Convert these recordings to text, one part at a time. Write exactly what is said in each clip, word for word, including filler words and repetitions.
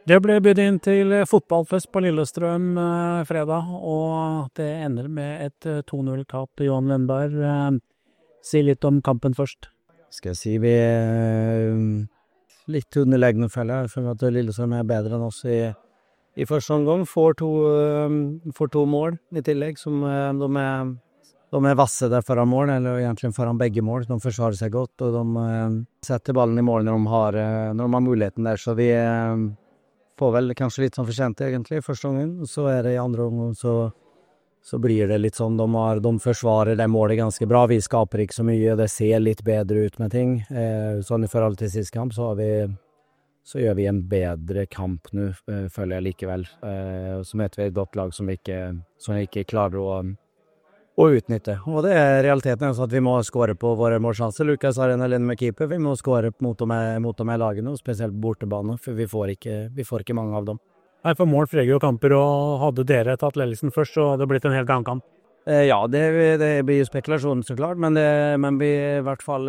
Det ble budt inn til fotballfest på Lillestrøm eh, fredag, og det ender med et eh, to null-tap. Johan Lindberg, eh, si litt om kampen først. Skal jeg si vi er um, litt underlegne, føler jeg. For at Lillestrøm er bedre enn oss i, i første omgang. Får to, um, får to mål i tillegg, som uh, de er, de er vasse der foran mål, eller egentlig foran begge mål. De forsvarer seg godt, og de uh, setter ballen i mål når de har, uh, når de har muligheten der. Så vi uh, får vel kanskje litt sånn fortjent egentlig i første omgang. Så er det i andre omgang så, så blir det litt sånn, de, har, de forsvarer det målet ganske bra. Vi skaper ikke så mye, det ser litt bedre ut med ting. Eh, sånn i forhold til sist kamp så, har vi, så gjør vi en bedre kamp nå, eh, føler jeg likevel. Eh, så møter vi et godt lag som vi ikke, som vi ikke klarer å, å utnytte. Og det er realiteten, så at vi må skåre på våre målsjanser. Lukas har en alene med keeper, vi må skåre mot de her, mot de her lagene, og spesielt bortebane, for vi får ikke, vi får ikke mange av dem. Nei, for mål freger jo kamper, og hadde dere tatt ledelsen først, så hadde det blitt en helt annen kamp. Eh, ja, det, det blir jo spekulasjon så klart, men, det, men vi, i hvert fall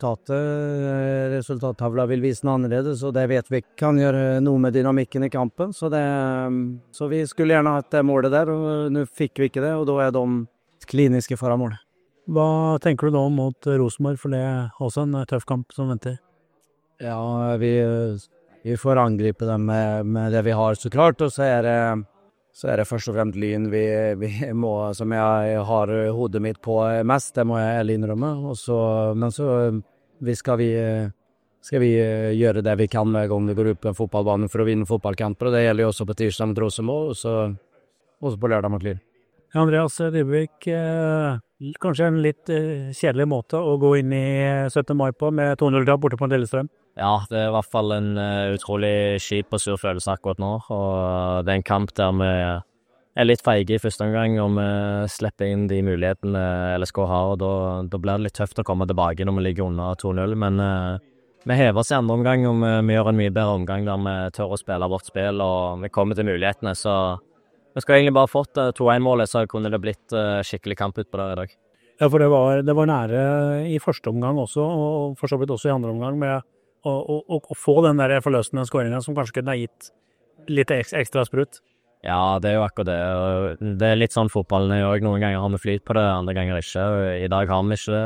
resultatet, resultattavla vil vise noe annerledes, og det vet vi kan gjøre noe med dynamikken i kampen, så, det, så vi skulle gjerne hatt det målet der, og nå fikk vi ikke det, og da er de kliniske foran mål. Hva tenker du da mot Rosenborg, for det er også en tøff kamp som venter? Ja, vi, vi får angripe dem med, med det vi har så klart, og så er det, så er det først og fremst Lyn vi, vi må, som jeg har hodet mitt på mest, det må jeg ærlig innrømme, og så, men så vi skal, vi, skal vi gjøre det vi kan hver gang vi går ut på en fotballbane for å vinne fotballkamper, og det gjelder jo også på tirsdag mot Rosenborg, og så også på lørdag mot Lyn. Andreas Dybvik, eh, kanskje en litt eh, kjedelig måte å gå inn i syttende mai på med to null-tap borte på Lillestrøm. Ja, det er i hvert fall en uh, utrolig kjip og sur følelse akkurat nå, og det er en kamp der vi er litt feige i første omgang, og vi slipper inn de mulighetene L S K har, og da, da blir det litt tøft å komme tilbake når vi ligger under to null, men uh, vi hever oss i andre omgang, og vi, vi gjør en mye bedre omgang der vi tør å spille vårt spill, og vi kommer til mulighetene, så vi skulle egentlig bare fått uh, to en-målet, så kunne det blitt uh, skikkelig kamp ut på det i dag. Ja, for det var, det var nære i første omgang også, og for så vidt også i andre omgang, med å, å, å, å få den der forløsende skåringen som kanskje kunne ha gitt litt ekstra sprutt. Ja, det er jo akkurat det. Og det er litt sånn fotballen er jo også. Noen ganger har vi flyt på det, andre ganger ikke. I dag har vi ikke det,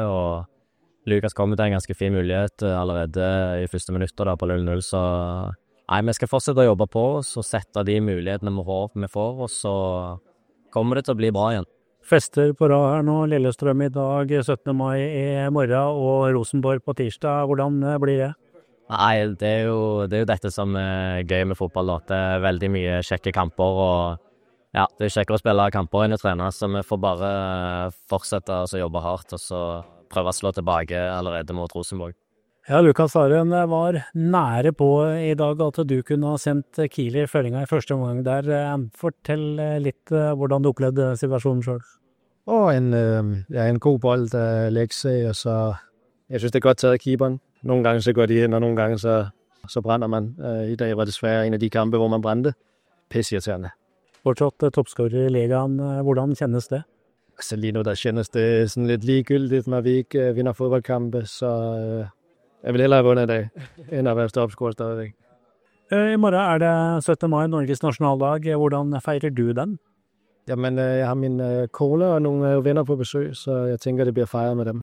og Lukas kommer til en ganske fin mulighet allerede i første minutter da, på null null, så nei, vi skal fortsette å jobbe på oss og sette de mulighetene vi får, og så kommer det til å bli bra igjen. Fester på rad her nå, Lillestrøm i dag, syttende mai i morgen, og Rosenborg på tirsdag. Hvordan blir det? Nei, det er, jo, det er jo dette som er gøy med fotball, da. Det er veldig mye kjekke kamper, og ja, det er kjekkere å spille kamper enn å trene, så vi får bare fortsette å jobbe hardt, og så prøve å slå tilbake allerede mot Rosenborg. Ja, Lukas Aren var nære på i dag at du kunne ha sendt Kiel i føringa i første omgang der. Fortell litt hvordan du opplevde situasjonen selv. Og en, ja, en god bold, der Lex og så jeg synes det er godt taget af keeperen. Nogle gange så går de ind, og nogle gange så, så brænder man. I dag var desværre en af de kampe, hvor man brændte. Pisseirriterende. Fortsatt toppscorer i ligaen, hvordan kjennes det? Altså lige nu der kjennes det sådan lidt ligegyldigt, når vi ikke vinder fodboldkampe, så jeg vil hellere have vundet i dag, end at være toppscorer stadigvæk. I morgen er det syttende mai, Norges nasjonaldag. Hvordan feirer du den? Jamen, jeg har min kone og nogle venner på besøg, så jeg tænker, det bliver fejret med dem.